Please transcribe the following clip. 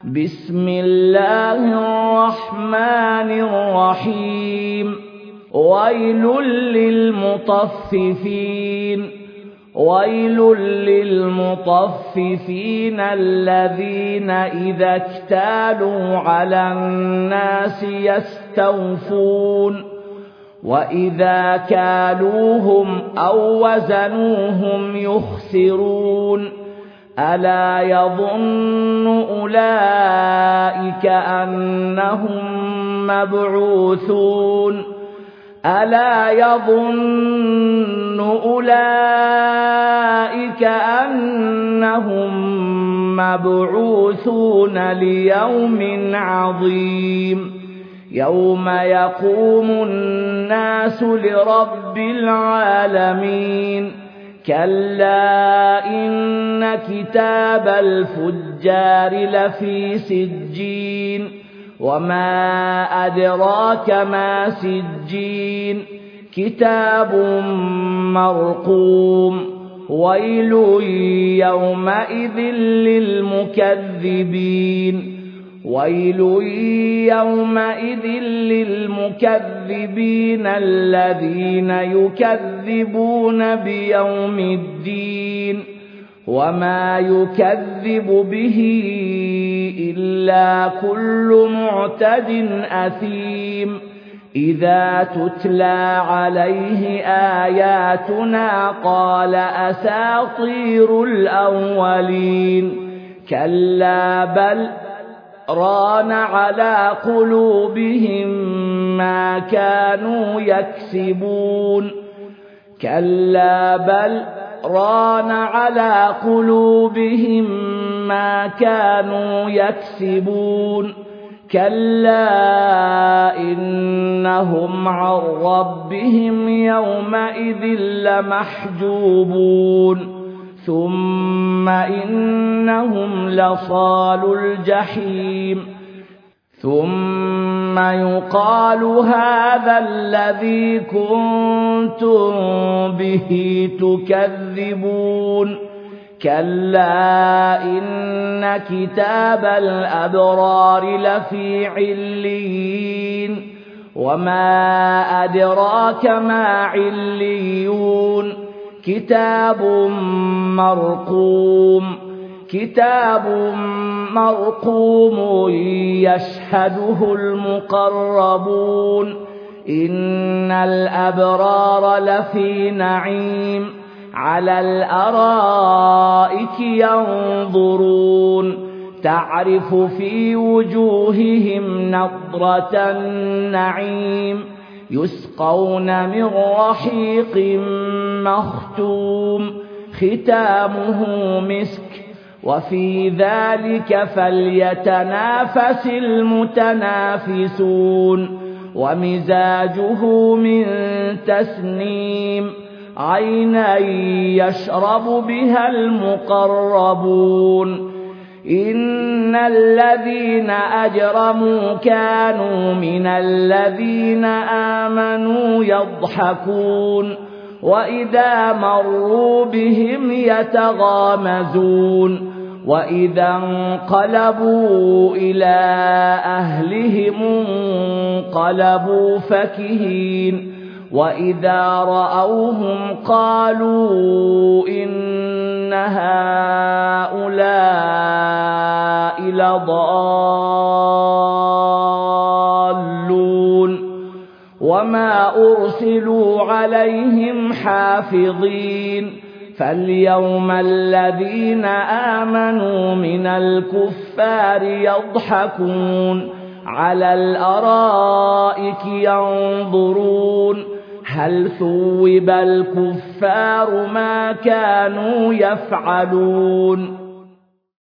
بسم الله الرحمن الرحيم ويل للمطففين الذين إذا اكتالوا على الناس يستوفون وإذا كالوهم أو وزنوهم يخسرون ألا يظن أولئك أنهم مبعوثون ليوم عظيم يوم يقوم الناس لرب العالمين كلا إن كتاب الفجار لفي سجين وما أدراك ما سجين كتاب مرقوم ويل يومئذ للمكذبين الذين يكذبون بيوم الدين وما يكذب به إلا كل معتد أثيم إذا تتلى عليه آياتنا قال أساطير الأولين كلا بل ران على قلوبهم ما كانوا يكسبون كلا إنهم عن ربهم يومئذ لمحجوبون ثم إنهم لصالو الجحيم ثم يقال هذا الذي كنتم به تكذبون كلا إن كتاب الأبرار لفي عليين وما أدراك ما عليون كتاب مرقوم يشهده المقربون إن الأبرار لفي نعيم على الأرائك ينظرون تعرف في وجوههم نضرة النعيم يسقون من رحيق مختوم ختامه مسك وفي ذلك فليتنافس المتنافسون ومزاجه من تسنيم عينا يشرب بها المقربون إن الذين أجرموا كانوا من الذين آمنوا يضحكون وإذا مروا بهم يتغامزون وإذا انقلبوا إلى أهلهم انقلبوا فكهين وإذا رأوهم قالوا إن هؤلاء لضالون وما أرسلوا عليهم حافظين فاليوم الذين آمنوا من الكفار يضحكون على الأرائك ينظرون هل ثوب الكفار ما كانوا يفعلون